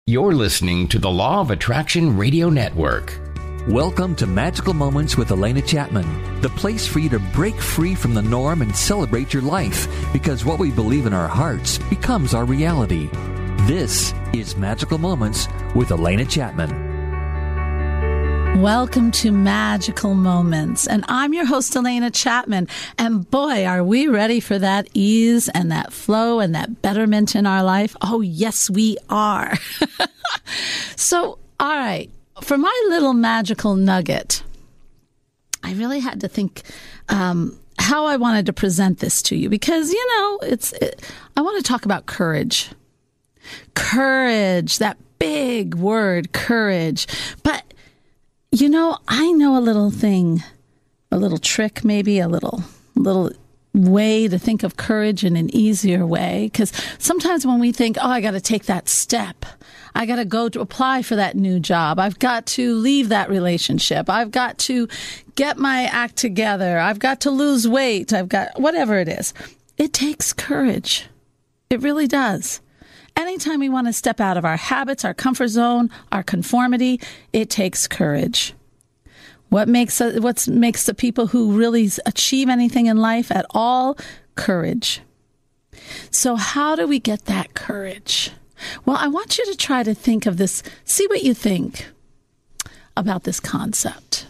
You're listening to the Law of Attraction Radio Network. Welcome to Magical Moments with Elena Chapman, the place for you to break free from the norm and celebrate your life, because what we believe in our hearts becomes our reality. This is Magical Moments with Elena Chapman. Welcome to Magical Moments, and I'm your host, Elena Chapman, and boy, are we ready for that ease and that flow and that betterment in our life. Oh, yes, we are. So, all right, for my little magical nugget, I really had to think how I wanted to present this to you, because, I want to talk about courage. Courage, that big word, courage. But I know a little thing, a little trick, maybe a little way to think of courage in an easier way. Because sometimes when we think, I got to take that step, I got to go to apply for that new job, I've got to leave that relationship, I've got to get my act together, I've got to lose weight, I've got whatever it is. It takes courage. It really does. Anytime we want to step out of our habits, our comfort zone, our conformity, it takes courage. What makes the people who really achieve anything in life at all? Courage. So how do we get that courage? Well, I want you to try to think of this, see what you think about this concept.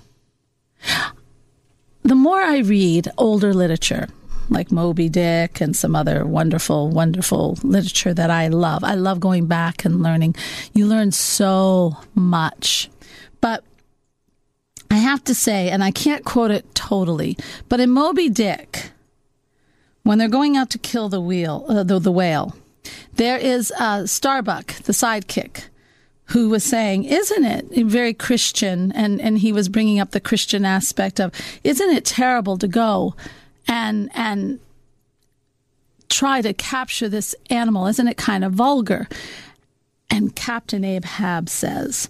The more I read older literature, like Moby Dick and some other wonderful, wonderful literature that I love going back and learning. You learn so much. But I have to say, and I can't quote it totally, but in Moby Dick, when they're going out to kill the whale, there is Starbuck, the sidekick, who was saying, isn't it very Christian? And he was bringing up the Christian aspect of, isn't it terrible to go and try to capture this animal? Isn't it kind of vulgar? And Captain Ahab says,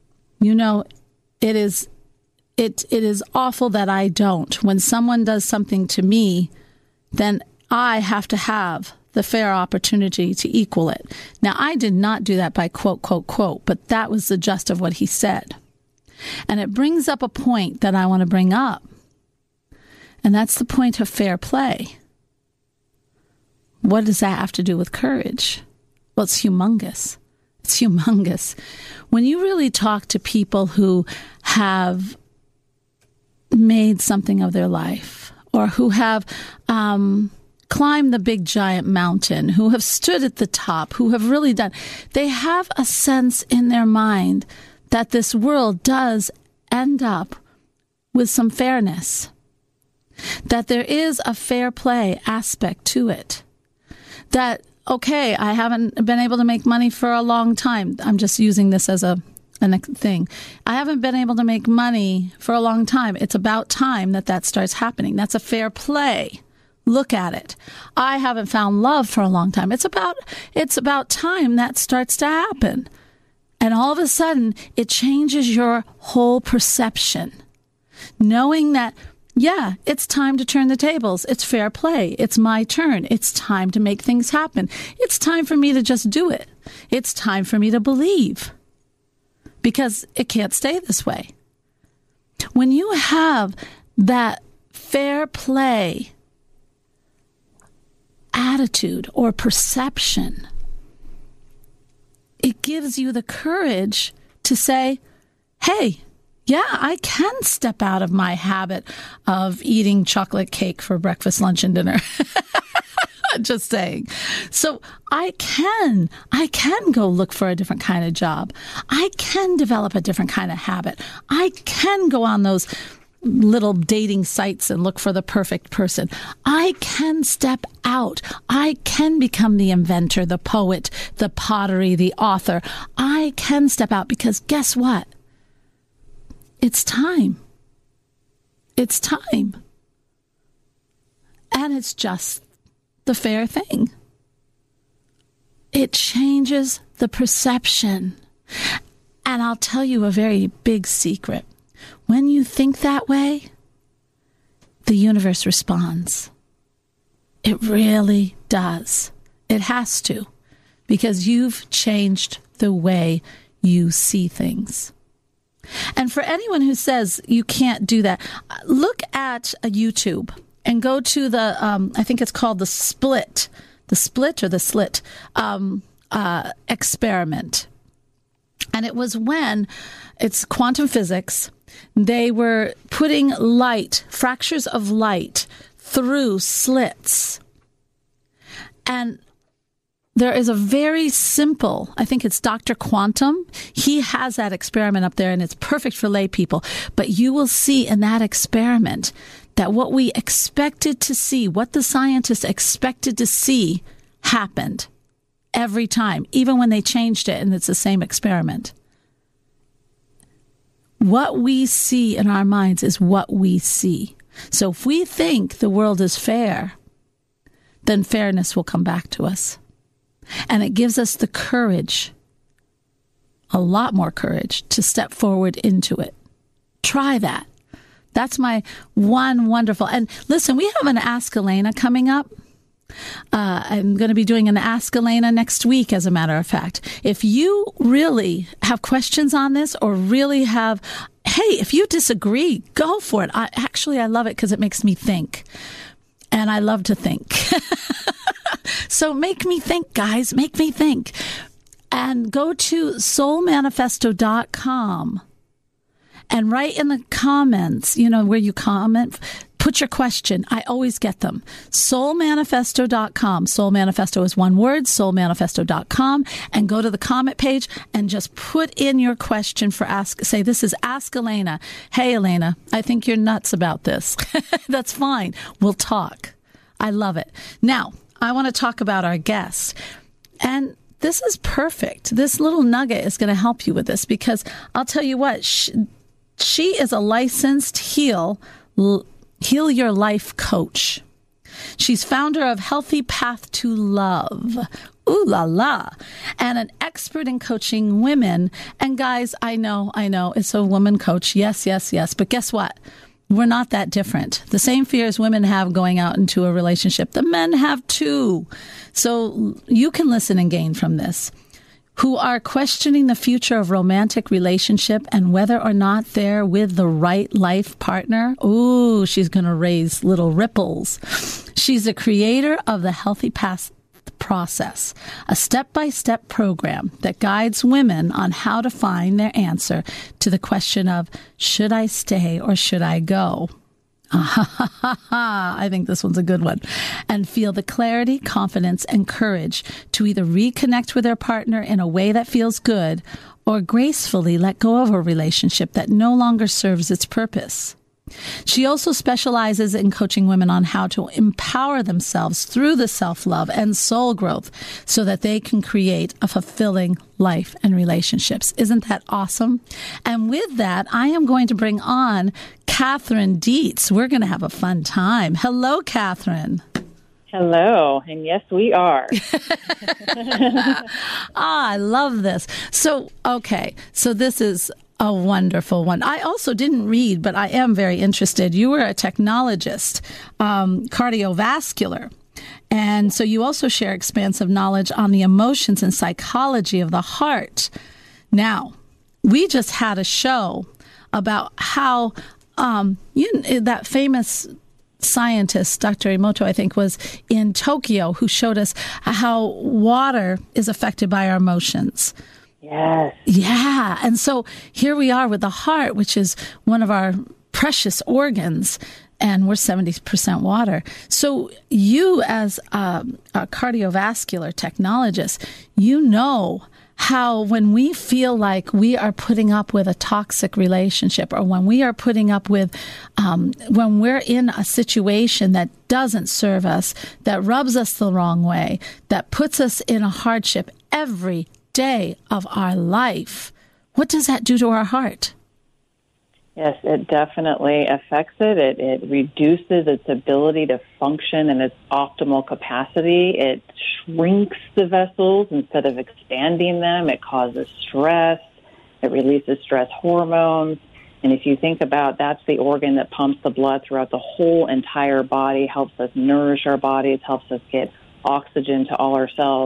it is awful that I don't. When someone does something to me, then I have to have the fair opportunity to equal it. Now, I did not do that by quote, quote, quote, but that was the gist of what he said. And it brings up a point that I want to bring up. And that's the point of fair play. What does that have to do with courage? Well, it's humongous. It's humongous. When you really talk to people who have made something of their life, or who have climbed the big giant mountain, who have stood at the top, who have really done, they have a sense in their mind that this world does end up with some fairness, that there is a fair play aspect to it, that, okay, I haven't been able to make money for a long time. I'm just using this as a thing. I haven't been able to make money for a long time. It's about time that starts happening. That's a fair play. Look at it. I haven't found love for a long time. It's about time that starts to happen. And all of a sudden, it changes your whole perception. Knowing that, yeah, it's time to turn the tables. It's fair play. It's my turn. It's time to make things happen. It's time for me to just do it. It's time for me to believe. Because it can't stay this way. When you have that fair play attitude or perception, it gives you the courage to say, hey, yeah, I can step out of my habit of eating chocolate cake for breakfast, lunch, and dinner. Just saying. So I can go look for a different kind of job. I can develop a different kind of habit. I can go on those little dating sites and look for the perfect person. I can step out. I can become the inventor, the poet, the pottery, the author. I can step out because guess what? It's time. It's time. And it's just the fair thing. It changes the perception. And I'll tell you a very big secret. When you think that way, the universe responds. It really does. It has to, because you've changed the way you see things. And for anyone who says you can't do that, look at a YouTube and go to the, I think it's called the Split experiment. And it was when it's quantum physics. They were putting light, fractures of light, through slits. And there is a very simple, I think it's Dr. Quantum. He has that experiment up there, and it's perfect for lay people. But you will see in that experiment that what we expected to see, what the scientists expected to see, happened every time, even when they changed it, and it's the same experiment. What we see in our minds is what we see. So if we think the world is fair, then fairness will come back to us. And it gives us the courage, a lot more courage, to step forward into it. Try that. That's my one wonderful. And listen, we have an Ask Elena coming up. I'm going to be doing an Ask Elena next week, as a matter of fact. If you really have questions on this, or really have, hey, if you disagree, go for it. I love it because it makes me think. And I love to think. So make me think, guys. Make me think. And go to soulmanifesto.com and write in the comments, where you comment, put your question. I always get them. Soulmanifesto.com. Soul Manifesto is one word, soulmanifesto.com. And go to the comment page and just put in your question for say, this is Ask Elena. Hey, Elena, I think you're nuts about this. That's fine. We'll talk. I love it. Now, I want to talk about our guest. And this is perfect. This little nugget is going to help you with this, because I'll tell you what, she is a licensed Heal Your Life coach. She's founder of Healthy Path to Love. Ooh la la. And an expert in coaching women. And guys, I know, it's a woman coach. Yes. But guess what? We're not that different. The same fears women have going out into a relationship, the men have too. So you can listen and gain from this. Who are questioning the future of romantic relationship and whether or not they're with the right life partner. Ooh, she's going to raise little ripples. She's the creator of the Healthy Path Process, a step-by-step program that guides women on how to find their answer to the question of, should I stay or should I go? I think this one's a good one. And feel the clarity, confidence, and courage to either reconnect with their partner in a way that feels good or gracefully let go of a relationship that no longer serves its purpose. She also specializes in coaching women on how to empower themselves through the self-love and soul growth so that they can create a fulfilling life and relationships. Isn't that awesome? And with that, I am going to bring on Catherine Dietz. We're going to have a fun time. Hello, Catherine. Hello. And yes, we are. I love this. So, okay. So this is a wonderful one. I also didn't read, but I am very interested. You were a technologist, cardiovascular. And so you also share expansive knowledge on the emotions and psychology of the heart. Now, we just had a show about how that famous scientist, Dr. Emoto, I think, was in Tokyo, who showed us how water is affected by our emotions. Yes. Yeah. And so here we are with the heart, which is one of our precious organs, and we're 70% water. So you, as a cardiovascular technologist, you know how when we feel like we are putting up with a toxic relationship, or when we are putting up with, when we're in a situation that doesn't serve us, that rubs us the wrong way, that puts us in a hardship every day of our life, what does that do to our heart? Yes, it definitely affects it. It reduces its ability to function in its optimal capacity. It shrinks the vessels instead of expanding them. It causes stress. It releases stress hormones. And if you think about, that's the organ that pumps the blood throughout the whole entire body, helps us nourish our bodies, helps us get oxygen to all our cells.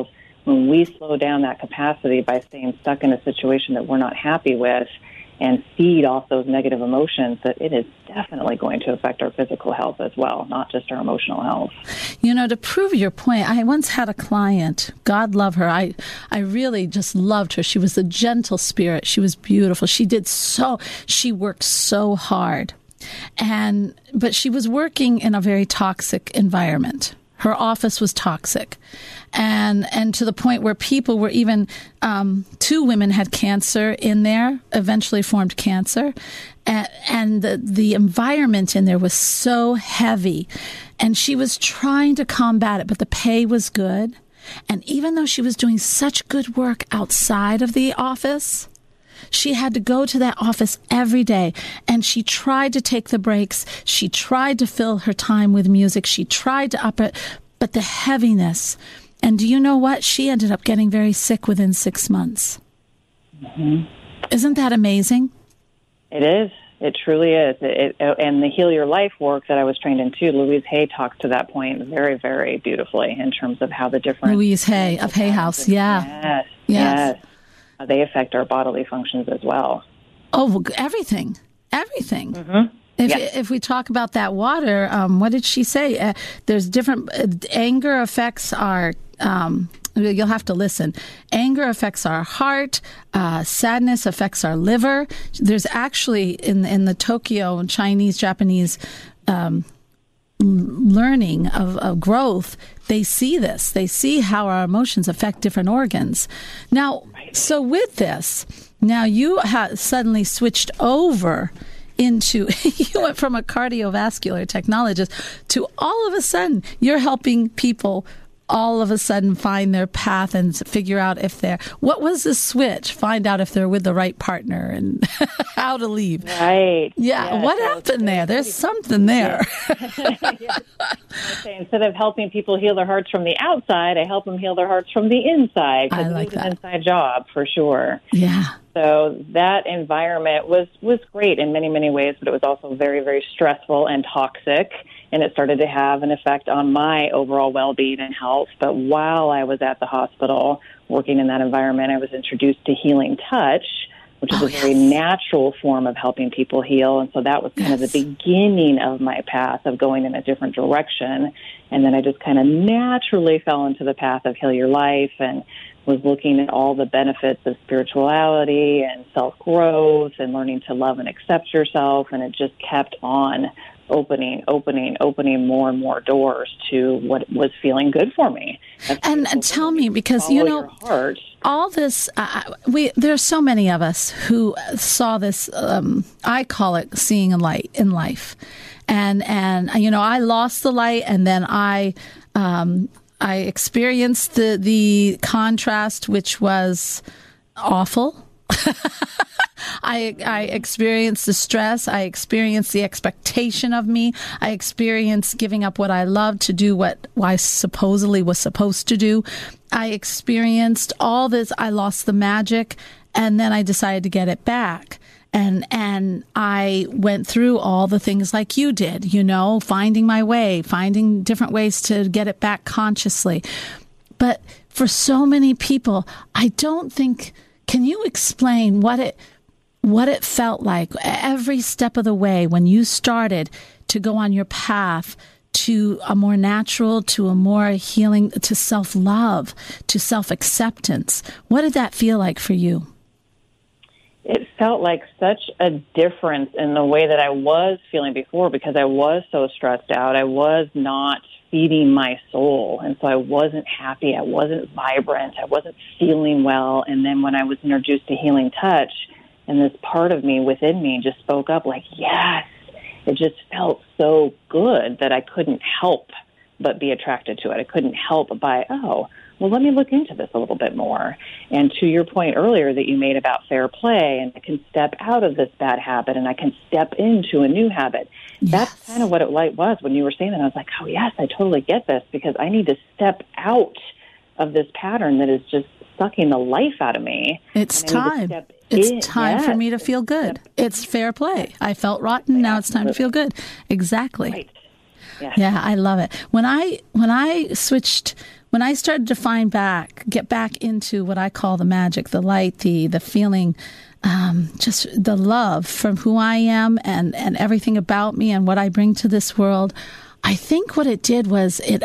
when we slow down that capacity by staying stuck in a situation that we're not happy with and feed off those negative emotions, that it is definitely going to affect our physical health as well, not just our emotional health. You know, to prove your point, I once had a client, God love her. I really just loved her. She was a gentle spirit. She was beautiful. She worked so hard. But she was working in a very toxic environment. Her office was toxic. And to the point where people were even, 2 women had cancer in there, eventually formed cancer. And the environment in there was so heavy. And she was trying to combat it, but the pay was good. And even though she was doing such good work outside of the office, she had to go to that office every day, and she tried to take the breaks. She tried to fill her time with music. She tried to up it, but the heaviness. And do you know what? She ended up getting very sick within 6 months. Mm-hmm. Isn't that amazing? It is. It truly is. And the Heal Your Life work that I was trained in, too, Louise Hay talks to that point very, very beautifully in terms of how the different... Louise Hay of Hay House, yeah. Yes. They affect our bodily functions as well. Oh, everything. Mm-hmm. If we talk about that water, what did she say? There's different... anger affects our... you'll have to listen. Anger affects our heart. Sadness affects our liver. There's actually, in the Tokyo Chinese, Japanese learning of growth, they see this. They see how our emotions affect different organs. Now, so with this, now you have suddenly switched over into, you went from a cardiovascular technologist to all of a sudden you're helping people all of a sudden find their path and figure out if they're, what was the switch? Find out if they're with the right partner and how to leave. Right. Yeah. What happened there? There's something there. Yes. Okay. Instead of helping people heal their hearts from the outside, I help them heal their hearts from the inside. I like it's that. An inside job for sure. Yeah. So that environment was great in many, many ways, but it was also very, very stressful and toxic. And it started to have an effect on my overall well-being and health. But while I was at the hospital working in that environment, I was introduced to Healing Touch, which is a very natural form of helping people heal. And so that was kind of the beginning of my path of going in a different direction. And then I just kind of naturally fell into the path of Heal Your Life and was looking at all the benefits of spirituality and self-growth and learning to love and accept yourself. And it just kept on opening more and more doors to what was feeling good for me. And tell me, because, you know, all this, there's so many of us who saw this, I call it seeing a light in life. And you know, I lost the light, and then I experienced the contrast, which was awful. I experienced the stress. I experienced the expectation of me. I experienced giving up what I loved to do what I supposedly was supposed to do. I experienced all this. I lost the magic, and then I decided to get it back. And I went through all the things like you did, you know, finding my way, finding different ways to get it back consciously. But for so many people, I don't think, can you explain what it felt like every step of the way when you started to go on your path to a more natural, to a more healing, to self-love, to self-acceptance? What did that feel like for you? It felt like such a difference in the way that I was feeling before, because I was so stressed out. I was not feeding my soul, and so I wasn't happy. I wasn't vibrant. I wasn't feeling well. And then when I was introduced to Healing Touch, and this part of me within me just spoke up like, yes, it just felt so good that I couldn't help but be attracted to it. I couldn't help but well, let me look into this a little bit more. And to your point earlier that you made about fair play, and I can step out of this bad habit and I can step into a new habit. Yes. That's kind of what it was when you were saying that. I was like, oh, yes, I totally get this, because I need to step out of this pattern that is just sucking the life out of me. It's time. It's time for me to feel good. It's fair play. I felt rotten. Now it's time to feel good. Exactly. Right. Yes. Yeah, I love it. When I switched, when I started to get back into what I call the magic, the light, the feeling, just the love from who I am and everything about me and what I bring to this world, I think what it did was I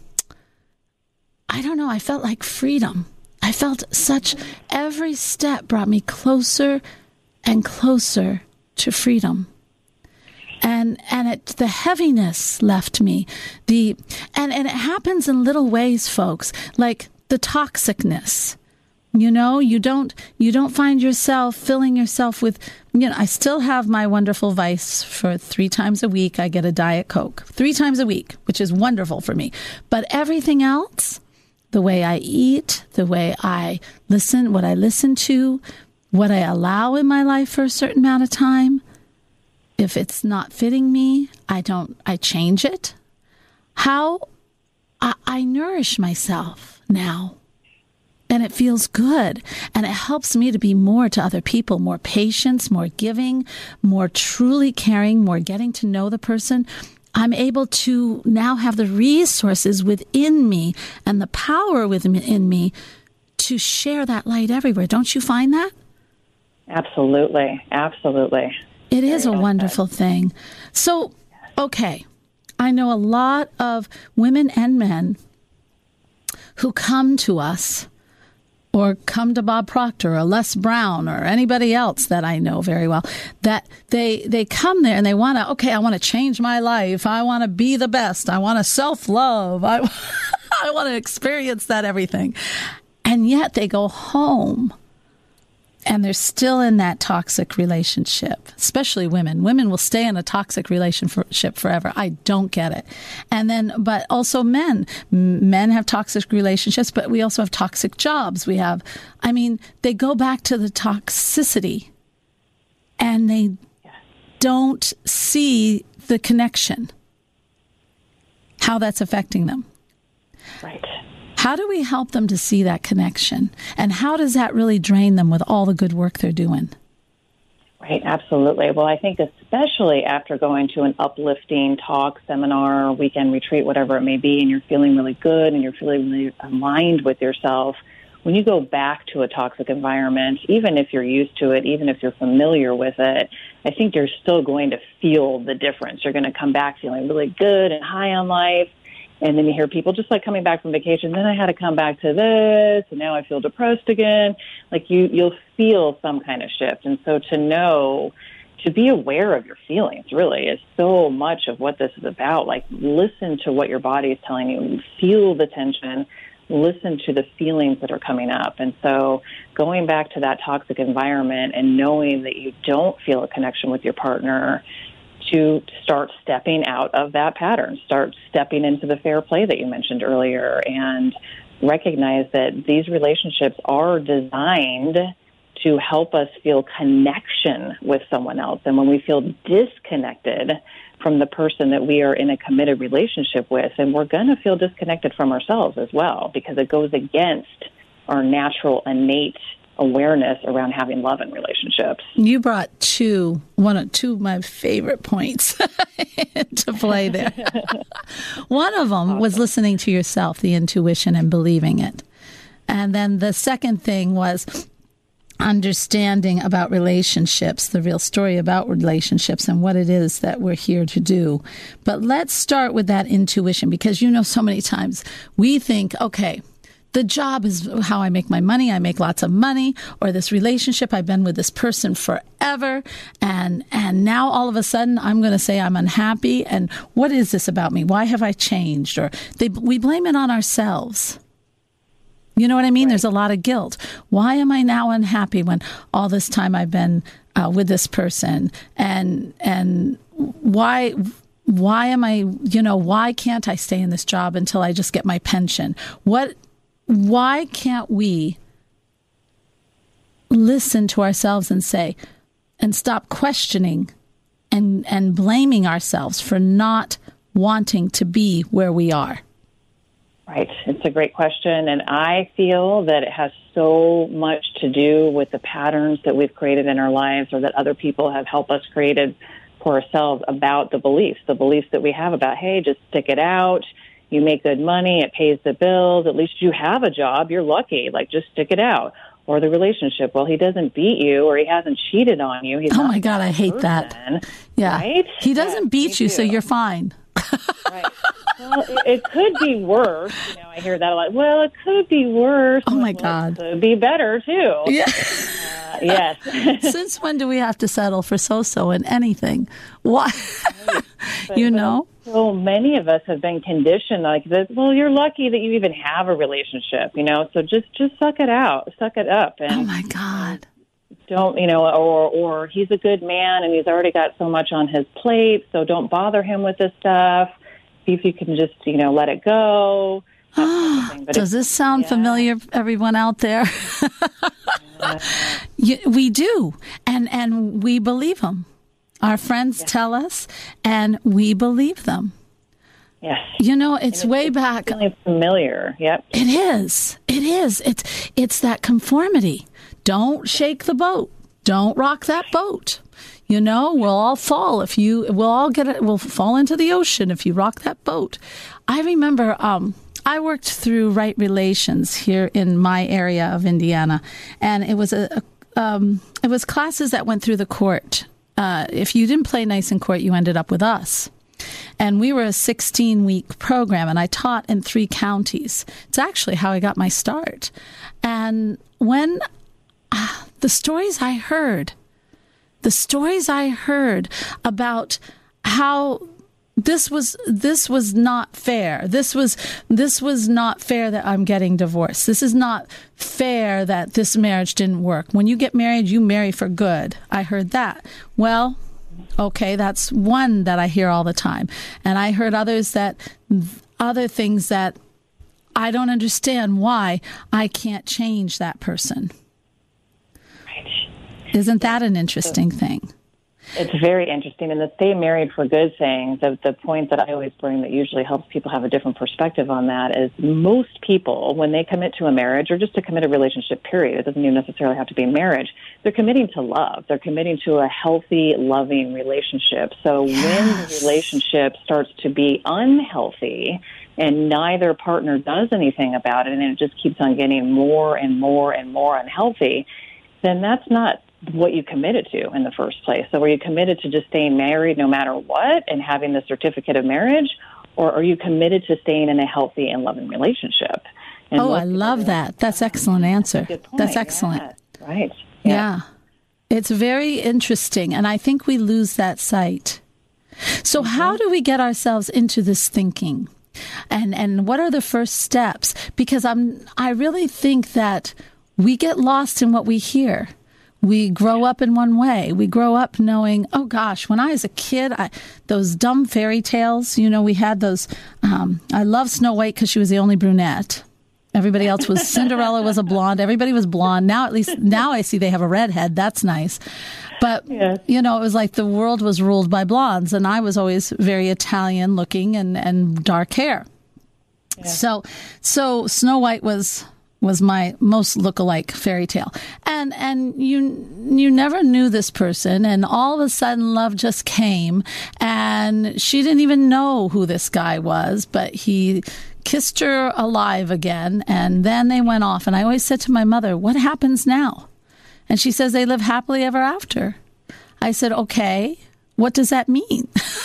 don't know, I felt like freedom. I felt every step brought me closer and closer to freedom. And the heaviness left me. And it happens in little ways, folks, like the toxicness. You know, you don't find yourself filling yourself with, I still have my wonderful vice for 3 times a week. I get a Diet Coke 3 times a week, which is wonderful for me. But everything else, the way I eat, the way I listen, what I listen to, what I allow in my life for a certain amount of time, if it's not fitting me, I change it. How I nourish myself now. And it feels good. And it helps me to be more to other people, more patience, more giving, more truly caring, more getting to know the person. I'm able to now have the resources within me and the power within me to share that light everywhere. Don't you find that? Absolutely. Absolutely. It is a wonderful thing. So, okay, I know a lot of women and men who come to us or come to Bob Proctor or Les Brown or anybody else that I know very well, that they come there and they want to, I want to change my life. I want to be the best. I want to self-love. I want to experience that everything. And yet they go home and they're still in that toxic relationship, especially women. Women will stay in a toxic relationship forever. I don't get it. And then, but also men. Men have toxic relationships, but we also have toxic jobs. They go back to the toxicity and they don't see the connection, how that's affecting them. Right. How do we help them to see that connection? And how does that really drain them with all the good work they're doing? Right, absolutely. Well, I think especially after going to an uplifting talk, seminar, weekend retreat, whatever it may be, and you're feeling really good and you're feeling really aligned with yourself, when you go back to a toxic environment, even if you're used to it, even if you're familiar with it, I think you're still going to feel the difference. You're going to come back feeling really good and high on life. And then you hear people just like coming back from vacation, then I had to come back to this, and now I feel depressed again. Like you'll feel some kind of shift. And so to be aware of your feelings really is so much of what this is about. Like listen to what your body is telling you, feel the tension, listen to the feelings that are coming up. And so going back to that toxic environment and knowing that you don't feel a connection with your partner, to start stepping out of that pattern, start stepping into the fair play that you mentioned earlier, and recognize that these relationships are designed to help us feel connection with someone else. And when we feel disconnected from the person that we are in a committed relationship with, and we're going to feel disconnected from ourselves as well, because it goes against our natural, innate awareness around having love in relationships. You brought two of my favorite points to play there. One of them was listening to yourself, the intuition, and believing it. And then the second thing was understanding about relationships, the real story about relationships and what it is that we're here to do. But let's start with that intuition, because so many times we think, okay, the job is how I make my money. I make lots of money. Or this relationship, I've been with this person forever. And now all of a sudden I'm going to say I'm unhappy. And what is this about me? Why have I changed? Or we blame it on ourselves. You know what I mean? Right. There's a lot of guilt. Why am I now unhappy when all this time I've been with this person? And why am I, why can't I stay in this job until I just get my pension? Why can't we listen to ourselves and say, and stop questioning and blaming ourselves for not wanting to be where we are? Right. It's a great question. And I feel that it has so much to do with the patterns that we've created in our lives, or that other people have helped us create for ourselves, about the beliefs that we have about, hey, just stick it out. you make good money, it pays the bills, at least you have a job, you're lucky, like just stick it out. Or the relationship, well, he doesn't beat you or he hasn't cheated on you. He's oh my God, I hate that. Yeah. Right? He doesn't beat you, so you're fine. Right. Well, it could be worse. I hear that a lot. Well, it could be worse. Oh my God. It could be better too. Yeah. Yes. Since when do we have to settle for so-so in anything? Why? So many of us have been conditioned like this. Well, you're lucky that you even have a relationship, so just suck it out, suck it up. And oh my God. Don't, or he's a good man and he's already got so much on his plate, so don't bother him with this stuff. See if you can just, let it go. Does this sound familiar, everyone out there? We do, and we believe them. Our friends tell us, and we believe them. Yes. It's way back. Really familiar. Yep. It is. It's that conformity. Don't shake the boat. Don't rock that boat. We'll all fall we'll fall into the ocean if you rock that boat. I remember, I worked through Right Relations here in my area of Indiana, and it was it was classes that went through the court. If you didn't play nice in court, you ended up with us. And we were a 16-week program, and I taught in 3 counties. It's actually how I got my start. And when the stories I heard about how this was not fair. This was not fair that I'm getting divorced. This is not fair that this marriage didn't work. When you get married, you marry for good. I heard that. Well, okay, that's one that I hear all the time. And I heard other things that I don't understand why I can't change that person. Right. Isn't that an interesting thing? It's very interesting. And the stay married for good thing, the point that I always bring that usually helps people have a different perspective on that is most people, when they commit to a marriage or just to commit a relationship, period, it doesn't even necessarily have to be marriage, they're committing to love. They're committing to a healthy, loving relationship. So when the relationship starts to be unhealthy and neither partner does anything about it and it just keeps on getting more and more and more unhealthy, then that's not what you committed to in the first place. So were you committed to just staying married no matter what and having the certificate of marriage, or are you committed to staying in a healthy and loving relationship? And I love that. That's excellent answer. That's excellent. Yeah, right. Yeah. It's very interesting, and I think we lose that sight. So how do we get ourselves into this thinking? And what are the first steps? Because I really think that we get lost in what we hear. We grow up in one way. We grow up knowing, oh gosh, when I was a kid, those dumb fairy tales, we had those. I love Snow White because she was the only brunette. Everybody else was, Cinderella was a blonde. Everybody was blonde. Now I see they have a redhead. That's nice. But, it was like the world was ruled by blondes, and I was always very Italian looking and dark hair. Yeah. So Snow White was my most lookalike fairy tale. And you never knew this person, and all of a sudden love just came, and she didn't even know who this guy was, but he kissed her alive again, and then they went off. And I always said to my mother, what happens now? And she says they live happily ever after. I said, okay, what does that mean?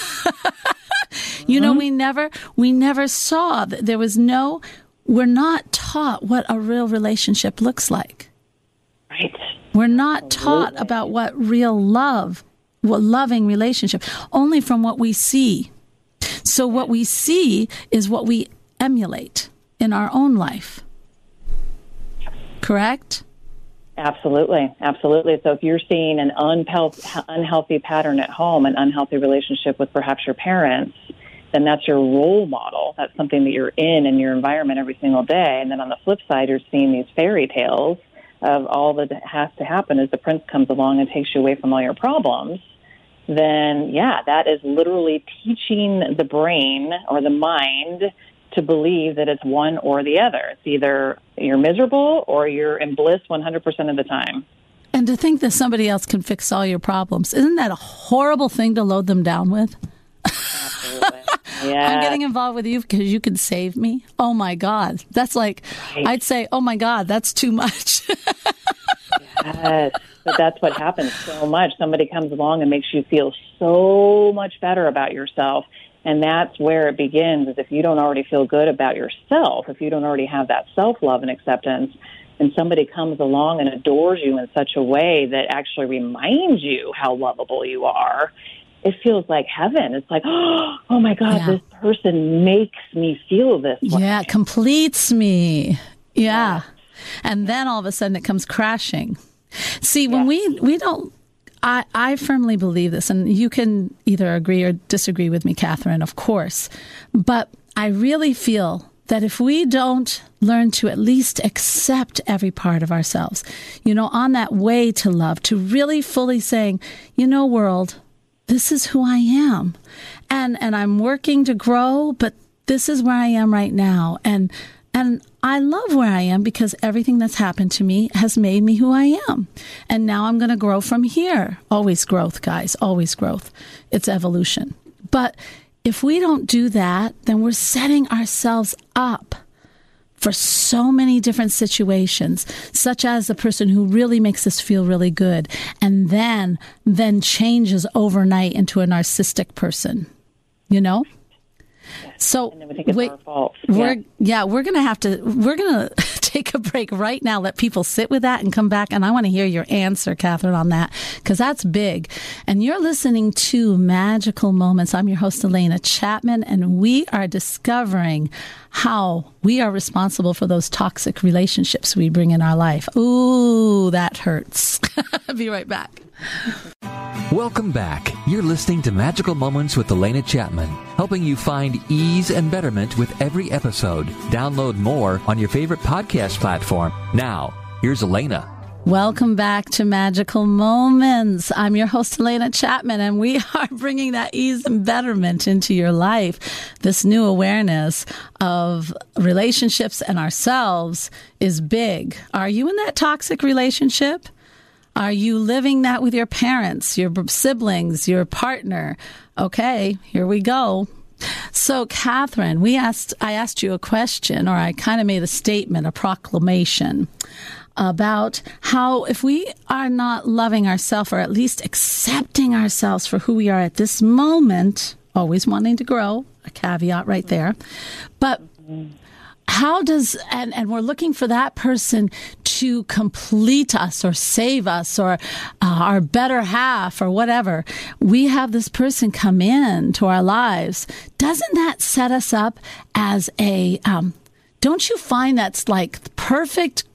We never saw that there was no. We're not taught what a real relationship looks like. Right. We're not taught about what real loving relationship, only from what we see. So what we see is what we emulate in our own life. Correct? Absolutely. Absolutely. So if you're seeing an unhealthy pattern at home, an unhealthy relationship with perhaps your parents, then that's your role model. That's something that you're in your environment every single day. And then on the flip side, you're seeing these fairy tales of all that has to happen is the prince comes along and takes you away from all your problems. Then, that is literally teaching the brain or the mind to believe that it's one or the other. It's either you're miserable or you're in bliss 100% of the time. And to think that somebody else can fix all your problems, isn't that a horrible thing to load them down with? Absolutely. I'm getting involved with you because you can save me. Oh my God. That's like, right. I'd say, oh my God, that's too much. Yes, but that's what happens so much. Somebody comes along and makes you feel so much better about yourself. And that's where it begins, is if you don't already feel good about yourself, if you don't already have that self-love and acceptance, and somebody comes along and adores you in such a way that actually reminds you how lovable you are, it feels like heaven. It's like, oh my God, This person makes me feel this way. Yeah, it completes me. Yeah. And then all of a sudden it comes crashing. See, when we don't, I firmly believe this, and you can either agree or disagree with me, Catherine, of course, but I really feel that if we don't learn to at least accept every part of ourselves, on that way to love, to really fully saying, world, this is who I am, and I'm working to grow, but this is where I am right now, and I love where I am because everything that's happened to me has made me who I am. And now I'm going to grow from here. Always growth, guys. Always growth. It's evolution. But if we don't do that, then we're setting ourselves up for so many different situations, such as the person who really makes us feel really good and then changes overnight into a narcissistic person, So and then we think it's our fault. We're going to take a break right now, let people sit with that and come back. And I want to hear your answer, Catherine, on that, because that's big. And you're listening to Magical Moments. I'm your host, Elena Chapman, and we are discovering how we are responsible for those toxic relationships we bring in our life. Ooh, that hurts. I'll be right back. Welcome back. You're listening to Magical Moments with Elena Chapman, helping you find ease and betterment with every episode. Download more on your favorite podcast platform. Now, here's Elena. Welcome back to Magical Moments. I'm your host, Elena Chapman, and we are bringing that ease and betterment into your life. This new awareness of relationships and ourselves is big. Are you in that toxic relationship? Are you living that with your parents, your siblings, your partner? Okay, here we go. So, Catherine, I asked you a question, or I kind of made a statement, a proclamation about how if we are not loving ourselves, or at least accepting ourselves for who we are at this moment, always wanting to grow, a caveat right there, but how does, and we're looking for that person to complete us or save us or our better half or whatever. We have this person come in to our lives. Doesn't that set us up as don't you find that's like perfect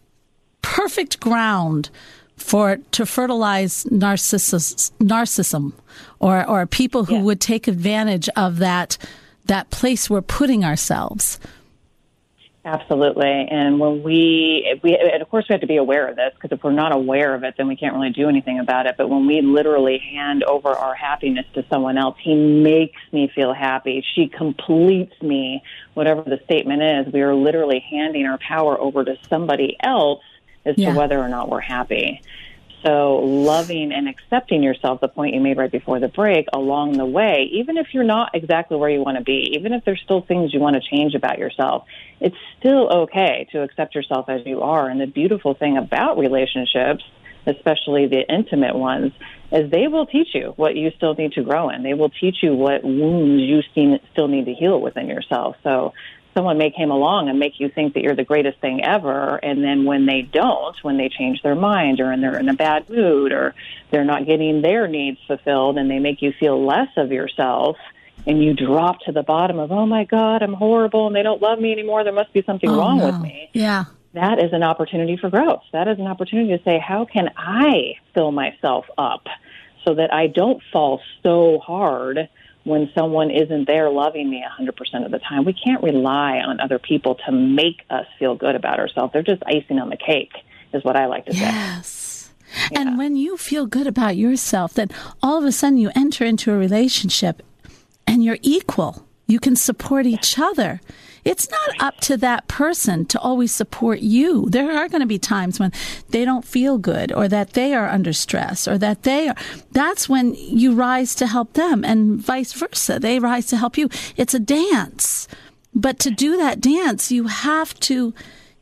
ground to fertilize narcissism or people who would take advantage of that place we're putting ourselves? Absolutely. And when and of course we have to be aware of this, because if we're not aware of it, then we can't really do anything about it. But when we literally hand over our happiness to someone else, he makes me feel happy. She completes me, whatever the statement is, we are literally handing our power over to somebody else as to whether or not we're happy. So loving and accepting yourself, the point you made right before the break, along the way, even if you're not exactly where you want to be, even if there's still things you want to change about yourself, it's still okay to accept yourself as you are. And the beautiful thing about relationships, especially the intimate ones, is they will teach you what you still need to grow in. They will teach you what wounds you still need to heal within yourself. So someone may come along and make you think that you're the greatest thing ever, and then when they don't, when they change their mind or they're in a bad mood or they're not getting their needs fulfilled and they make you feel less of yourself and you drop to the bottom of, oh my God, I'm horrible and they don't love me anymore, there must be something wrong with me. Yeah. That is an opportunity for growth. That is an opportunity to say, how can I fill myself up so that I don't fall so hard when someone isn't there loving me 100% of the time? We can't rely on other people to make us feel good about ourselves. They're just icing on the cake, is what I like to say. Yes. Yeah. And when you feel good about yourself, then all of a sudden you enter into a relationship and you're equal. You can support each other. It's not up to that person to always support you. There are going to be times when they don't feel good, or that they are under stress, or that that's when you rise to help them, and vice versa. They rise to help you. It's a dance. But to do that dance, you have to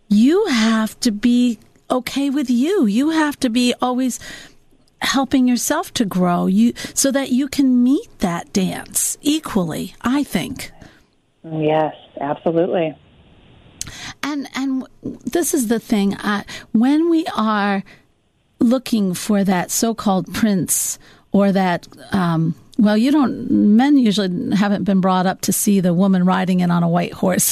be okay with you. You have to be always helping yourself to grow, so that you can meet that dance equally, I think. Yes, absolutely. And this is the thing. When we are looking for that so-called prince, or that, men usually haven't been brought up to see the woman riding in on a white horse.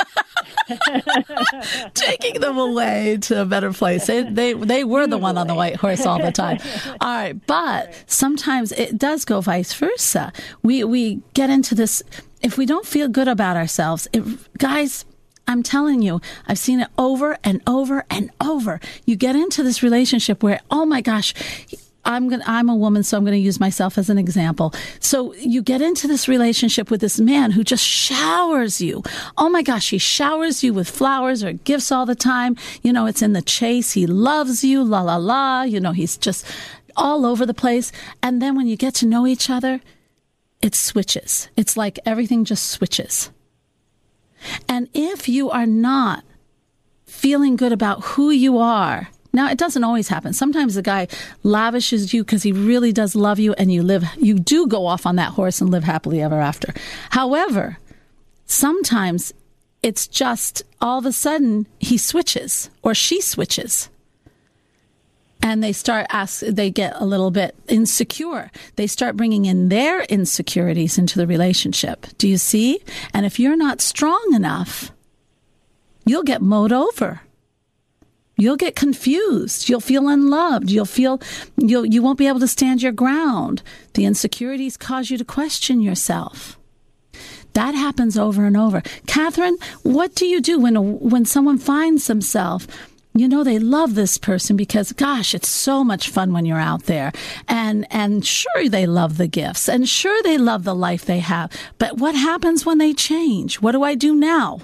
Taking them away to a better place. They were the one on the white horse all the time. All right, but sometimes it does go vice versa. We get into this, if we don't feel good about ourselves, guys, I'm telling you, I've seen it over and over and over. You get into this relationship where, oh my gosh, I'm a woman, so I'm going to use myself as an example. So you get into this relationship with this man who just showers you. Oh my gosh, he showers you with flowers or gifts all the time. It's in the chase. He loves you, la la la. He's just all over the place. And then when you get to know each other, it switches. It's like everything just switches. And if you are not feeling good about who you are, now, it doesn't always happen. Sometimes the guy lavishes you because he really does love you, and you do go off on that horse and live happily ever after. However, sometimes it's just all of a sudden he switches or she switches. And they get a little bit insecure. They start bringing in their insecurities into the relationship. Do you see? And if you're not strong enough, you'll get mowed over. You'll get confused. You'll feel unloved. You won't be able to stand your ground. The insecurities cause you to question yourself. That happens over and over. Catherine, what do you do when someone finds themselves, they love this person because, gosh, it's so much fun when you're out there. And sure, they love the gifts, and sure, they love the life they have. But what happens when they change? What do I do now?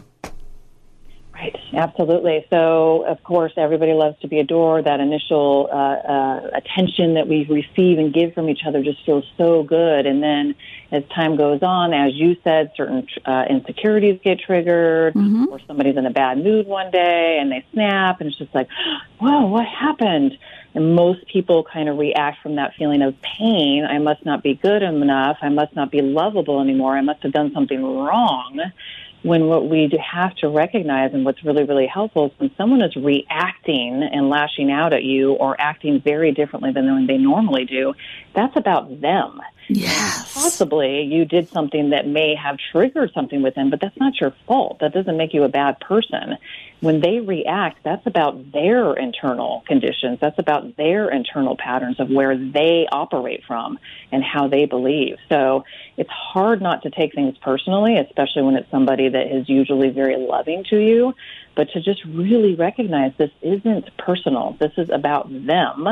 Right, absolutely. So, of course, everybody loves to be adored. That initial attention that we receive and give from each other just feels so good. And then as time goes on, as you said, certain insecurities get triggered, or somebody's in a bad mood one day and they snap, and it's just like, whoa, what happened? And most people kind of react from that feeling of pain. I must not be good enough. I must not be lovable anymore. I must have done something wrong. When what we have to recognize, and what's really, really helpful, is when someone is reacting and lashing out at you or acting very differently than they normally do, that's about them. Yes. Possibly you did something that may have triggered something with them, but that's not your fault. That doesn't make you a bad person. When they react, that's about their internal conditions. That's about their internal patterns of where they operate from and how they believe. So it's hard not to take things personally, especially when it's somebody that is usually very loving to you, but to just really recognize this isn't personal. This is about them.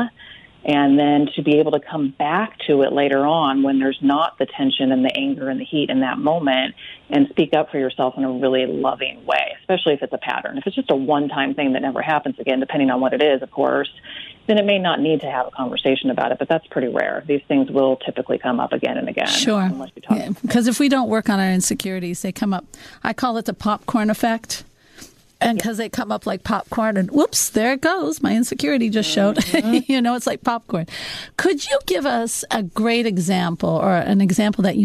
And then to be able to come back to it later on when there's not the tension and the anger and the heat in that moment, and speak up for yourself in a really loving way, especially if it's a pattern. If it's just a one-time thing that never happens again, depending on what it is, of course, then it may not need to have a conversation about it, but that's pretty rare. These things will typically come up again and again. Sure. Because if we don't work on our insecurities, they come up. I call it the popcorn effect. And because they come up like popcorn, and whoops, there it goes. My insecurity just showed. It's like popcorn. Could you give us a great example, or an example that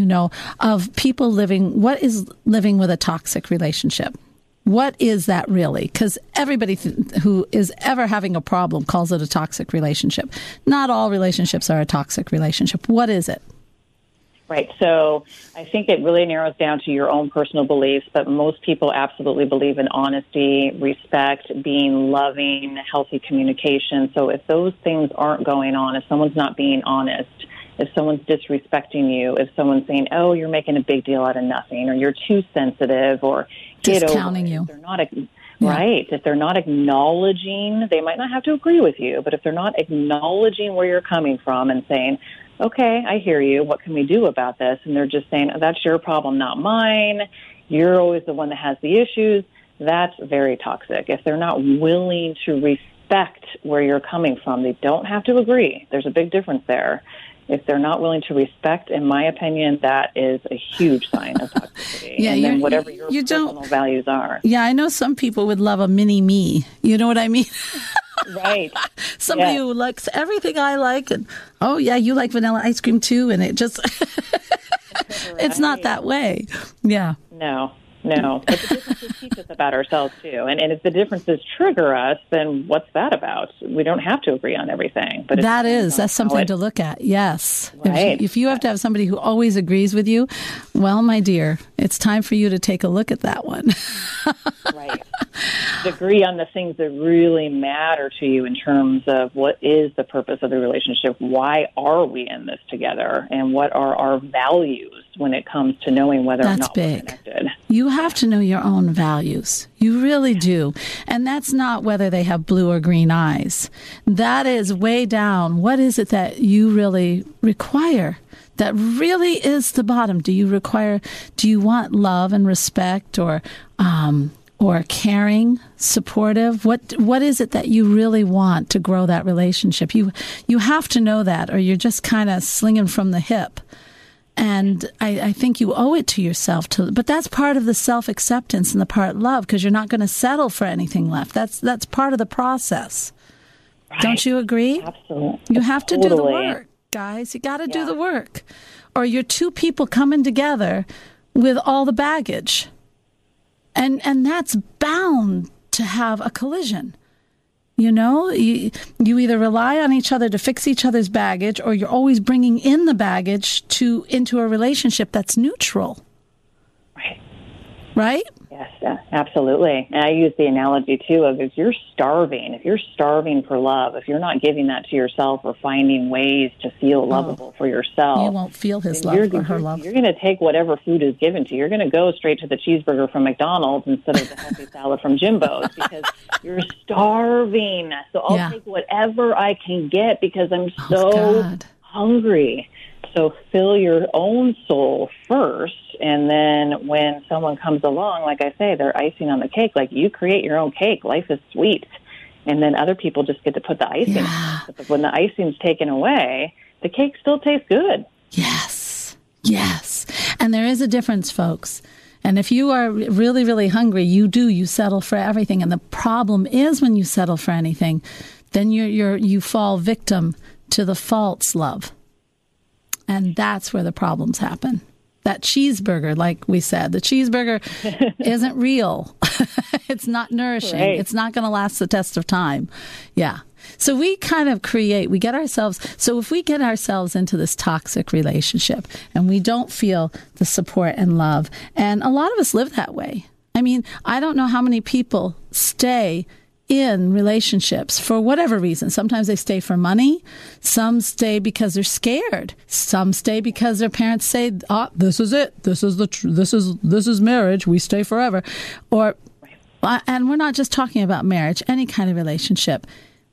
of people what is living with a toxic relationship? What is that really? Because everybody who is ever having a problem calls it a toxic relationship. Not all relationships are a toxic relationship. What is it? Right. So I think it really narrows down to your own personal beliefs, but most people absolutely believe in honesty, respect, being loving, healthy communication. So if those things aren't going on, if someone's not being honest, if someone's disrespecting you, if someone's saying, oh, you're making a big deal out of nothing, or you're too sensitive, or discounting you. They're not Right. If they're not acknowledging, they might not have to agree with you, but if they're not acknowledging where you're coming from and saying, okay, I hear you. What can we do about this? And they're just saying, oh, that's your problem, not mine. You're always the one that has the issues. That's very toxic. If they're not willing to respect where you're coming from, they don't have to agree. There's a big difference there. If they're not willing to respect, in my opinion, that is a huge sign of toxicity. Yeah, and then whatever your personal values are. Yeah, I know some people would love a mini me. You know what I mean? Right. Somebody who likes everything I like, and oh yeah, you like vanilla ice cream too, and it just it's not that way. Yeah. No. But the differences teach us about ourselves, too. And if the differences trigger us, then what's that about? We don't have to agree on everything. But that's something to look at, yes. Right. If you have to have somebody who always agrees with you, well, my dear, it's time for you to take a look at that one. Right. Agree on the things that really matter to you in terms of what is the purpose of the relationship, why are we in this together, and what are our values when it comes to knowing whether or not we're connected. You have to know your own values. You really do. And that's not whether they have blue or green eyes. That is way down. What is it that you really require? That really is the bottom. Do you want love and respect or caring, supportive? What is it that you really want to grow that relationship? You have to know that, or you're just kind of slinging from the hip. And I think you owe it to yourself but that's part of the self-acceptance and the part love, because you're not going to settle for anything left. That's part of the process. Right. Don't you agree? Absolutely. You have to do the work, guys. You got to do the work. Or you're two people coming together with all the baggage. And that's bound to have a collision. You know, you either rely on each other to fix each other's baggage, or you're always bringing in the baggage into a relationship that's neutral. Right? Yes, absolutely. And I use the analogy, too, of if you're starving for love, if you're not giving that to yourself or finding ways to feel lovable for yourself, you won't feel his love or her love. You're going to take whatever food is given to you. You're going to go straight to the cheeseburger from McDonald's instead of the healthy salad from Jimbo's, because you're starving. So I'll take whatever I can get because I'm so hungry. So fill your own soul first, and then when someone comes along, like I say, they're icing on the cake. Like, you create your own cake. Life is sweet. And then other people just get to put the icing on. But when the icing's taken away, the cake still tastes good. Yes. And there is a difference, folks. And if you are really, really hungry, you settle for everything. And the problem is, when you settle for anything, then you fall victim to the false love. And that's where the problems happen. That cheeseburger, like we said, the cheeseburger isn't real. It's not nourishing. Right. It's not going to last the test of time. Yeah. So we kind of so if we get ourselves into this toxic relationship and we don't feel the support and love, and a lot of us live that way. I mean, I don't know how many people stay in relationships for whatever reason. Sometimes they stay for money. Some stay because they're scared. Some stay because their parents say, this is it. This is marriage. We stay forever. And we're not just talking about marriage, any kind of relationship.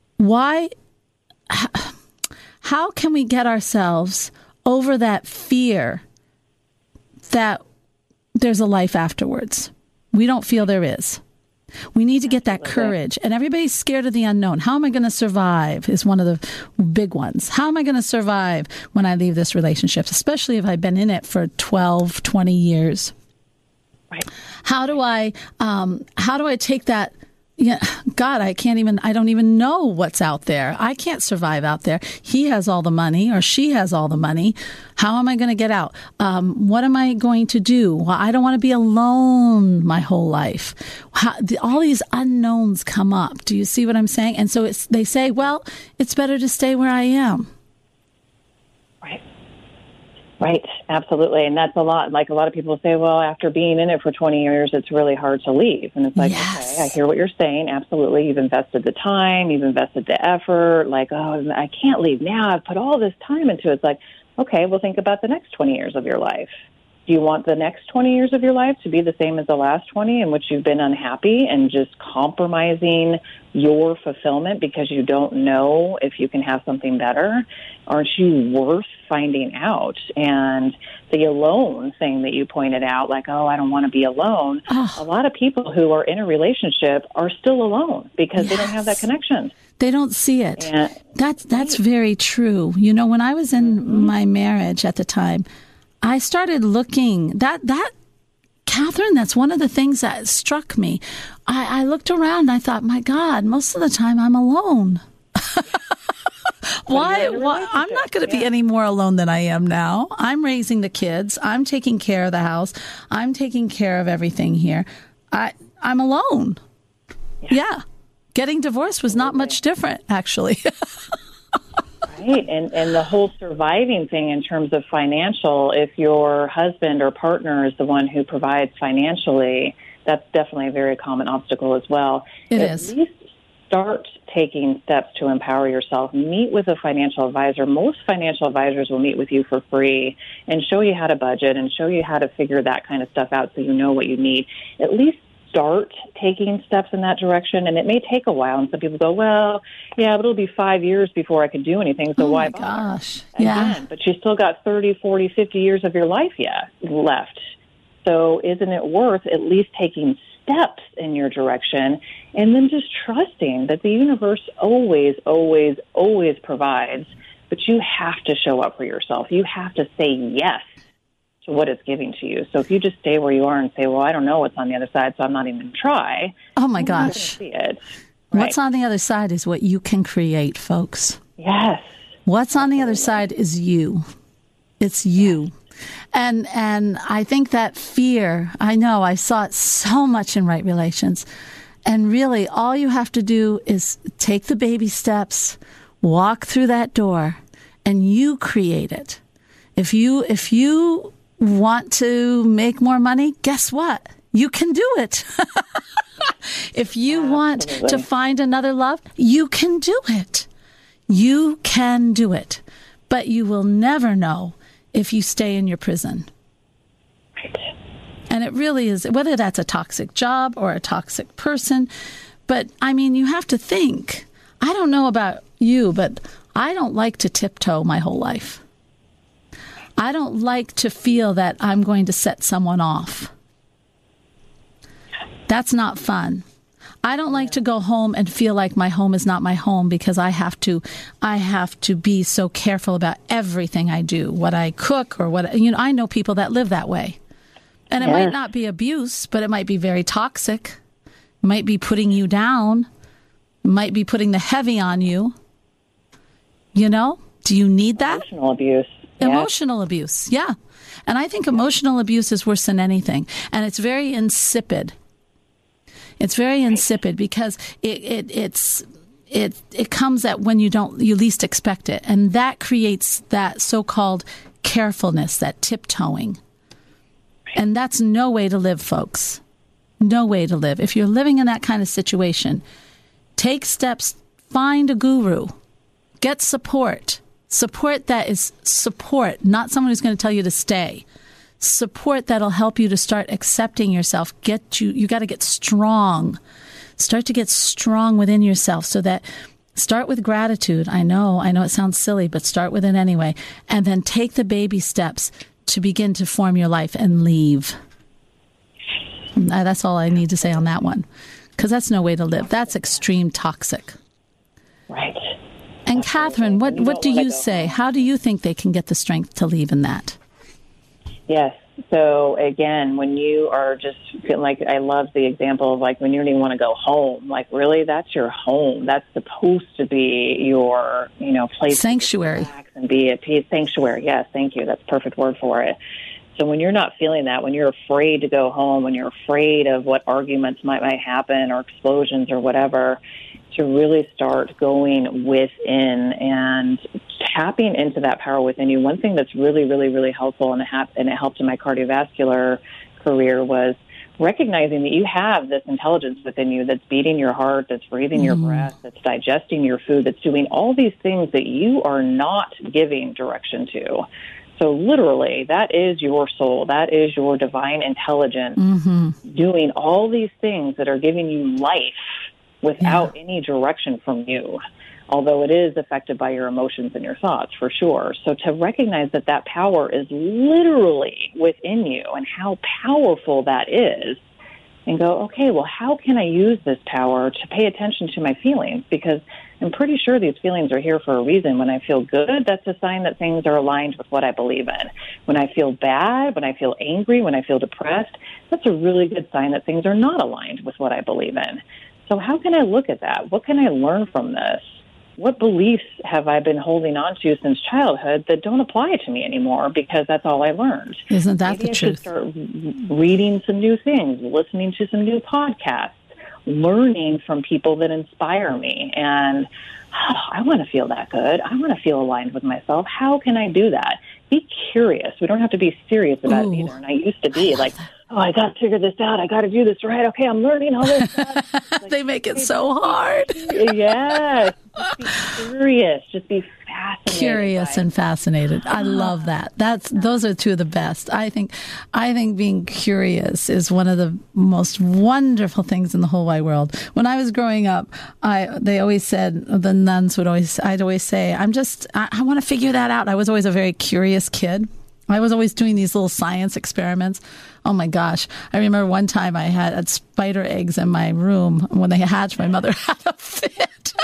How can we get ourselves over that fear that there's a life afterwards? We don't feel there is. We need to get that courage. And everybody's scared of the unknown. How am I going to survive is one of the big ones. How am I going to survive when I leave this relationship, especially if I've been in it for 12, 20 years? Right. How do I take that? Yeah, God, I don't even know what's out there. I can't survive out there. He has all the money, or she has all the money. How am I going to get out? What am I going to do? Well, I don't want to be alone my whole life. All these unknowns come up. Do you see what I'm saying? And so they say, well, it's better to stay where I am. Right, absolutely. And that's a lot. Like, a lot of people say, well, after being in it for 20 years, it's really hard to leave. And it's like, okay, I hear what you're saying. Absolutely. You've invested the time, you've invested the effort. Like, oh, I can't leave now. I've put all this time into it. It's like, okay, well, think about the next 20 years of your life. Do you want the next 20 years of your life to be the same as the last 20 in which you've been unhappy and just compromising your fulfillment because you don't know if you can have something better? Aren't you worth finding out? And the alone thing that you pointed out, like, oh, I don't want to be alone. A lot of people who are in a relationship are still alone because they don't have that connection. They don't see it. And, that's very true. You know, when I was in my marriage at the time, I started looking, Catherine, that's one of the things that struck me. I looked around and I thought, my God, most of the time I'm alone. Why? I'm not going to be any more alone than I am now. I'm raising the kids. I'm taking care of the house. I'm taking care of everything here. I'm alone. Yeah. Getting divorced was not much different, actually. Right. And the whole surviving thing in terms of financial, if your husband or partner is the one who provides financially, that's definitely a very common obstacle as well. At least start taking steps to empower yourself. Meet with a financial advisor. Most financial advisors will meet with you for free and show you how to budget and show you how to figure that kind of stuff out so you know what you need. At least start taking steps in that direction, and it may take a while. And some people go, well, yeah, but it'll be 5 years before I can do anything, so why bother? Gosh. Again, but you still got 30, 40, 50 years of your life left. So isn't it worth at least taking steps in your direction and then just trusting that the universe always, always, always provides, but you have to show up for yourself. You have to say yes to what it's giving to you. So if you just stay where you are and say, well, I don't know what's on the other side, so I'm not even going to try. Oh, my gosh. See it. What's on the other side is what you can create, folks. Yes. What's on the other side is you. It's you. And I think that fear, I know, I saw it so much in Right Relations. And really, all you have to do is take the baby steps, walk through that door, and you create it. If you want to make more money, guess what? You can do it. If you want to find another love, you can do it. You can do it. But you will never know if you stay in your prison. Right. And it really is, whether that's a toxic job or a toxic person. But, I mean, you have to think. I don't know about you, but I don't like to tiptoe my whole life. I don't like to feel that I'm going to set someone off. That's not fun. I don't like to go home and feel like my home is not my home because I have to be so careful about everything I do, what I cook or what, I know people that live that way. And it might not be abuse, but it might be very toxic. It might be putting you down. It might be putting the heavy on you. Do you need that? Emotional abuse. Emotional abuse, yeah. And I think emotional abuse is worse than anything. And it's very insipid. It's very insipid because it comes at when you least expect it. And that creates that so-called carefulness, that tiptoeing. And that's no way to live, folks. No way to live. If you're living in that kind of situation, take steps, find a guru, get support. Support that is support, not someone who's going to tell you to stay. Support that'll help you to start accepting yourself. You got to get strong. Start to get strong within yourself so that start with gratitude. I know it sounds silly, but start with it anyway. And then take the baby steps to begin to form your life and leave. That's all I need to say on that one. Because that's no way to live. That's extreme toxic. Right. And Catherine, what do you say? How do you think they can get the strength to leave in that? Yes. So again, when you are just feeling like, I love the example of like when you don't even want to go home, like really that's your home. That's supposed to be your, place. Sanctuary. To relax and be at peace. Sanctuary. Yes. Thank you. That's a perfect word for it. So when you're not feeling that, when you're afraid to go home, when you're afraid of what arguments might happen or explosions or whatever, to really start going within and tapping into that power within you. One thing that's really, really, really helpful and it helped in my cardiovascular career was recognizing that you have this intelligence within you that's beating your heart, that's breathing your breath, that's digesting your food, that's doing all these things that you are not giving direction to. So literally, that is your soul. That is your divine intelligence doing all these things that are giving you life without any direction from you, although it is affected by your emotions and your thoughts, for sure. So to recognize that that power is literally within you and how powerful that is, and go, okay, well, how can I use this power to pay attention to my feelings? Because I'm pretty sure these feelings are here for a reason. When I feel good, that's a sign that things are aligned with what I believe in. When I feel bad, when I feel angry, when I feel depressed, that's a really good sign that things are not aligned with what I believe in. So how can I look at that? What can I learn from this? What beliefs have I been holding on to since childhood that don't apply to me anymore because that's all I learned? Isn't that Maybe the I truth? should start reading some new things, listening to some new podcasts, learning from people that inspire me. And I want to feel that good. I want to feel aligned with myself. How can I do that? Be curious. We don't have to be serious about it either. And I used to be like, oh, I got to figure this out. I got to do this right. Okay, I'm learning all this stuff. Like, they make it so hard. Yes. Just be curious. Just be fascinated. Curious and fascinated. I love that. Those are two of the best. I think being curious is one of the most wonderful things in the whole wide world. When I was growing up, they always said, the nuns I'd always say, I want to figure that out. I was always a very curious kid. I was always doing these little science experiments. Oh my gosh. I remember one time I had spider eggs in my room. When they hatched, my mother had a fit.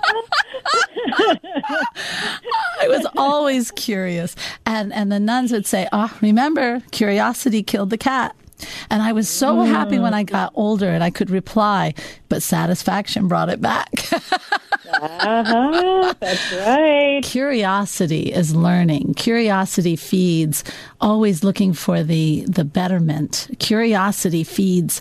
I was always curious. And the nuns would say, remember, curiosity killed the cat. And I was so happy when I got older and I could reply, but satisfaction brought it back. That's right. Curiosity is learning. Curiosity feeds always looking for the betterment. Curiosity feeds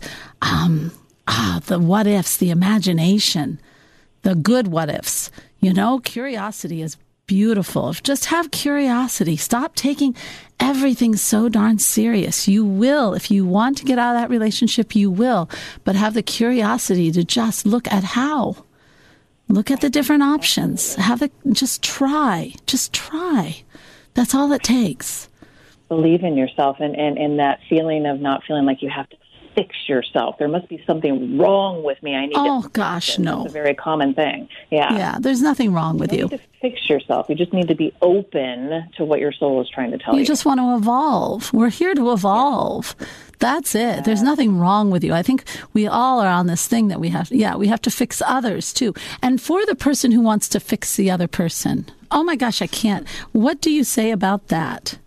the what ifs, the imagination, the good what ifs. Curiosity is beautiful. Just have curiosity. Stop taking everything so darn serious. You will. If you want to get out of that relationship, you will. But have the curiosity to just look at how. Look at the different options. Just try. Just try. That's all it takes. Believe in yourself and that feeling of not feeling like you have to fix yourself. There must be something wrong with me. I need to fix gosh, it. no. It's a very common thing. Yeah. Yeah, there's nothing wrong with you. You don't need to fix yourself. You just need to be open to what your soul is trying to tell you. You just want to evolve. We're here to evolve. That's it. There's nothing wrong with you. I think we all are on this thing that we have to fix others too. And for the person who wants to fix the other person, oh my gosh, I can't. What do you say about that?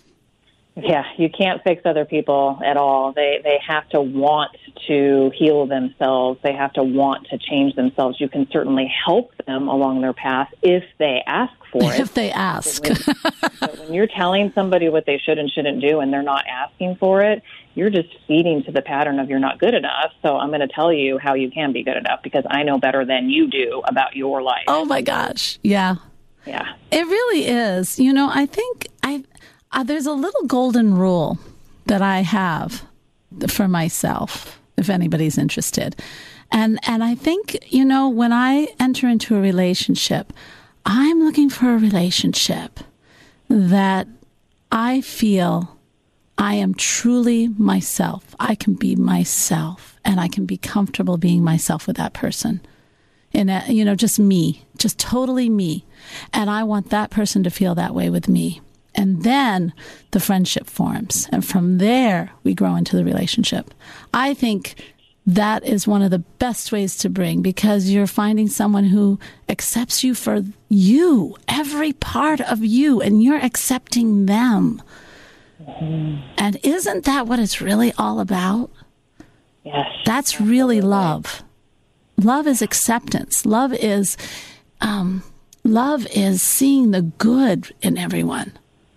Yeah, you can't fix other people at all. They have to want to heal themselves. They have to want to change themselves. You can certainly help them along their path if they ask for it. If they ask. But when you're telling somebody what they should and shouldn't do and they're not asking for it, you're just feeding to the pattern of you're not good enough. So I'm going to tell you how you can be good enough because I know better than you do about your life. Oh my gosh. Yeah. Yeah. It really is. I think there's a little golden rule that I have for myself, if anybody's interested. And I think, when I enter into a relationship, I'm looking for a relationship that I feel I am truly myself. I can be myself and I can be comfortable being myself with that person. And, just me, just totally me. And I want that person to feel that way with me. And then the friendship forms. And from there, we grow into the relationship. I think that is one of the best ways to bring, because you're finding someone who accepts you for you, every part of you, and you're accepting them. Mm-hmm. And isn't that what it's really all about? Yes. That's really love. Love is acceptance. Love is seeing the good in everyone.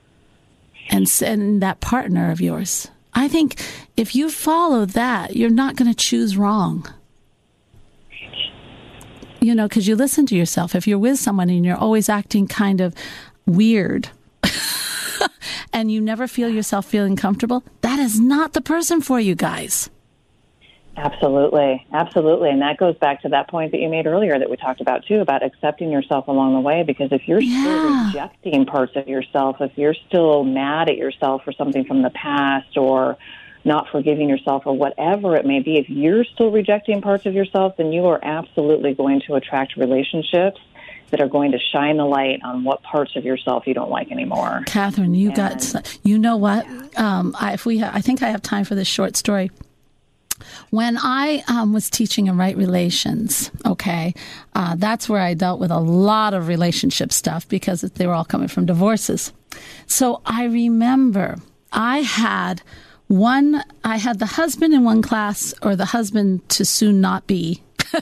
And that partner of yours. I think if you follow that, you're not going to choose wrong. Because you listen to yourself. If you're with someone and you're always acting kind of weird and you never feel yourself feeling comfortable, that is not the person for you guys. Absolutely. Absolutely. And that goes back to that point that you made earlier that we talked about, too, about accepting yourself along the way. Because if you're still rejecting parts of yourself, if you're still mad at yourself for something from the past or not forgiving yourself or whatever it may be, if you're still rejecting parts of yourself, then you are absolutely going to attract relationships that are going to shine the light on what parts of yourself you don't like anymore. Catherine, you know what? I think I have time for this short story. When I was teaching in Right Relations, that's where I dealt with a lot of relationship stuff because they were all coming from divorces. So I remember I had the husband in one class, or the husband to soon not be,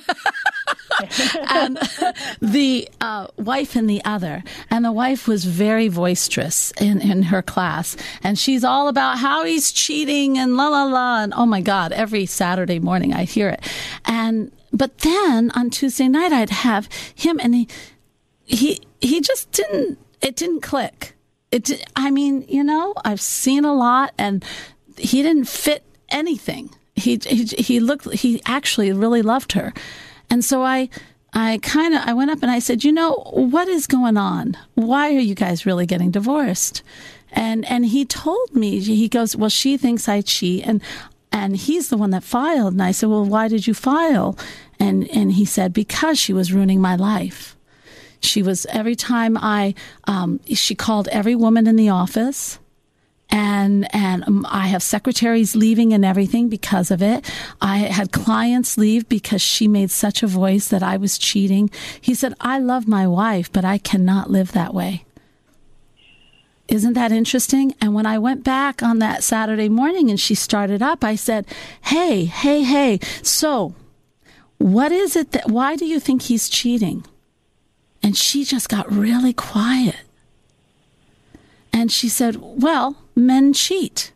and the wife in the other. And the wife was very boisterous in her class. And she's all about how he's cheating and la, la, la. And oh, my God, every Saturday morning I hear it. But then on Tuesday night, I'd have him, and he just didn't click. I've seen a lot, and he didn't fit anything. He actually really loved her. And so I went up and I said, what is going on? Why are you guys really getting divorced? And he told me, he goes, well, she thinks I cheat, and he's the one that filed. And I said, well, why did you file? And he said, because she was ruining my life. She was, every time she called every woman in the office. And I have secretaries leaving and everything because of it. I had clients leave because she made such a voice that I was cheating. He said, I love my wife, but I cannot live that way. Isn't that interesting? And when I went back on that Saturday morning and she started up, I said, hey, so what is it why do you think he's cheating? And she just got really quiet. And she said, well, men cheat.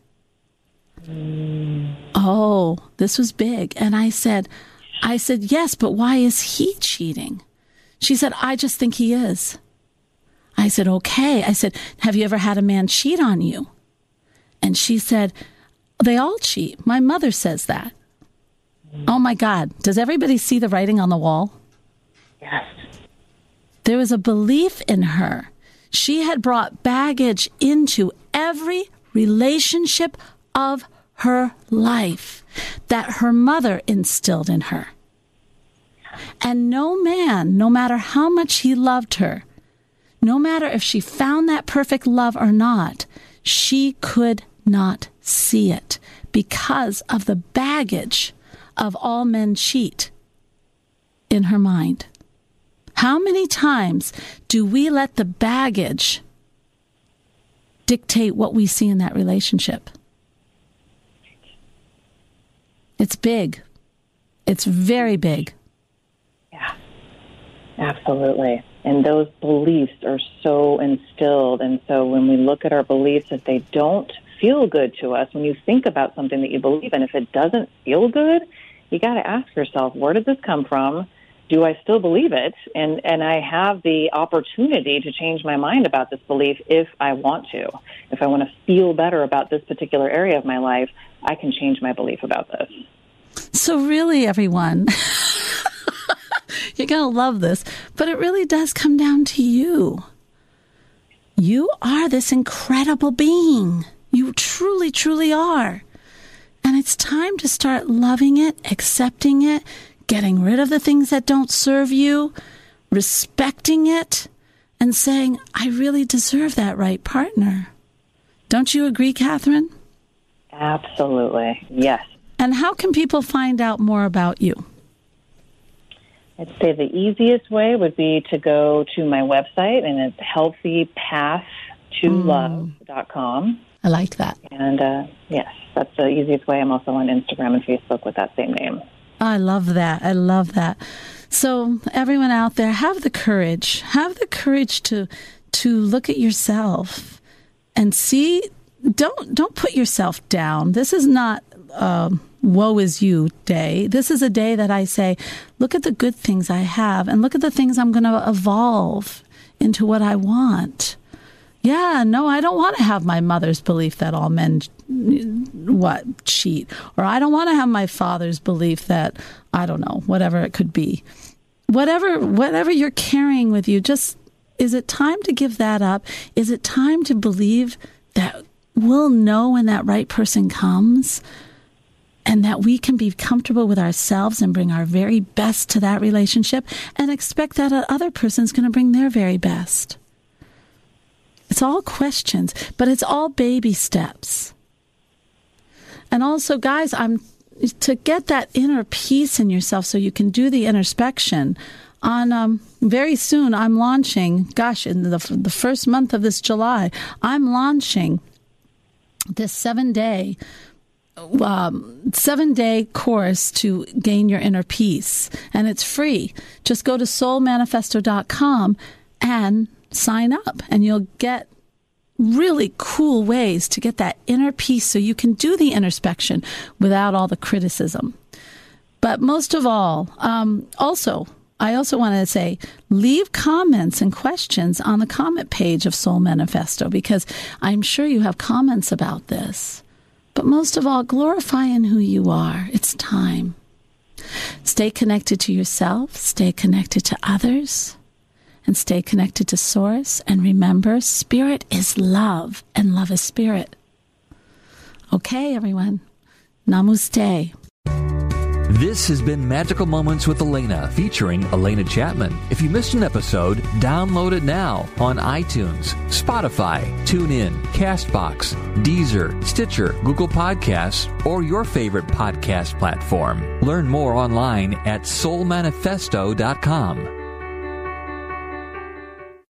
Oh, this was big. And I said, yes, but why is he cheating? She said, I just think he is. I said, okay. I said, have you ever had a man cheat on you? And she said, they all cheat. My mother says that. Oh, my God. Does everybody see the writing on the wall? Yes. There was a belief in her. She had brought baggage into every relationship of her life that her mother instilled in her. And no man, no matter how much he loved her, no matter if she found that perfect love or not, she could not see it because of the baggage of all men cheat in her mind. How many times do we let the baggage dictate what we see in that relationship? It's big. It's very big. Yeah, absolutely. And those beliefs are so instilled. And so when we look at our beliefs, if they don't feel good to us, when you think about something that you believe in, if it doesn't feel good, you got to ask yourself, where did this come from? Do I still believe it? And I have the opportunity to change my mind about this belief if I want to. If I want to feel better about this particular area of my life, I can change my belief about this. So really, everyone, you're going to love this, but it really does come down to you. You are this incredible being. You truly, truly are. And it's time to start loving it, accepting it, getting rid of the things that don't serve you, respecting it, and saying, I really deserve that right partner. Don't you agree, Catherine? Absolutely, yes. And how can people find out more about you? I'd say the easiest way would be to go to my website, and it's healthypathtolove.com. I like that. And yes, that's the easiest way. I'm also on Instagram and Facebook with that same name. I love that. I love that. So everyone out there, have the courage. Have the courage to look at yourself and see. Don't put yourself down. This is not woe is you day. This is a day that I say, look at the good things I have and look at the things I'm going to evolve into what I want. Yeah, no, I don't want to have my mother's belief that all men cheat, or I don't want to have my father's belief that, I don't know, whatever it could be. Whatever you're carrying with you, just, is it time to give that up? Is it time to believe that we'll know when that right person comes, and that we can be comfortable with ourselves and bring our very best to that relationship and expect that other person's going to bring their very best? It's all questions, but it's all baby steps. And also, guys, to get that inner peace in yourself so you can do the introspection. On very soon, I'm launching, in the first month of this July, I'm launching this 7-day course to gain your inner peace. And it's free. Just go to soulmanifesto.com and sign up, and you'll get really cool ways to get that inner peace so you can do the introspection without all the criticism. But most of all, I also want to say, leave comments and questions on the comment page of Soul Manifesto, because I'm sure you have comments about this. But most of all, glorify in who you are. It's time. Stay connected to yourself, stay connected to others, and stay connected to Source. And remember, spirit is love, and love is spirit. Okay, everyone. Namaste. This has been Magical Moments with Elena, featuring Elena Chapman. If you missed an episode, download it now on iTunes, Spotify, TuneIn, CastBox, Deezer, Stitcher, Google Podcasts, or your favorite podcast platform. Learn more online at soulmanifesto.com.